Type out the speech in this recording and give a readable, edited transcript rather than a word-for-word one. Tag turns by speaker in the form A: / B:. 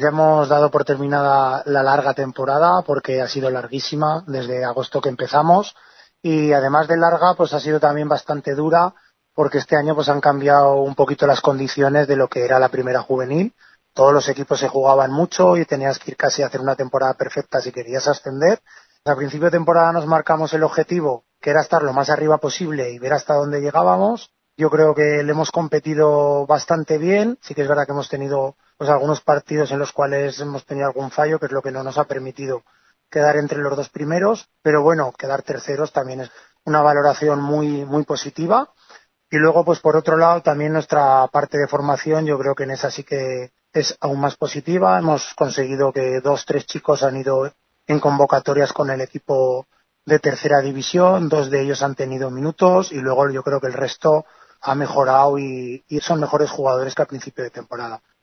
A: Ya hemos dado por terminada la larga temporada porque ha sido larguísima desde agosto que empezamos y además de larga pues ha sido también bastante dura porque este año pues han cambiado un poquito las condiciones de lo que era la primera juvenil. Todos los equipos se jugaban mucho y tenías que ir casi a hacer una temporada perfecta si querías ascender. A principio de temporada nos marcamos el objetivo que era estar lo más arriba posible y ver hasta dónde llegábamos. Yo creo que le hemos competido bastante bien. Sí que es verdad que hemos tenido pues algunos partidos en los cuales hemos tenido algún fallo, que es lo que no nos ha permitido quedar entre los dos primeros, pero bueno, quedar terceros también es una valoración muy positiva. Y luego, pues por otro lado, también nuestra parte de formación, yo creo que en esa sí que es aún más positiva. Hemos conseguido que 2, 3 chicos han ido en convocatorias con el equipo de tercera división, 2 de ellos han tenido minutos y luego yo creo que el resto ha mejorado y son mejores jugadores que al principio de temporada.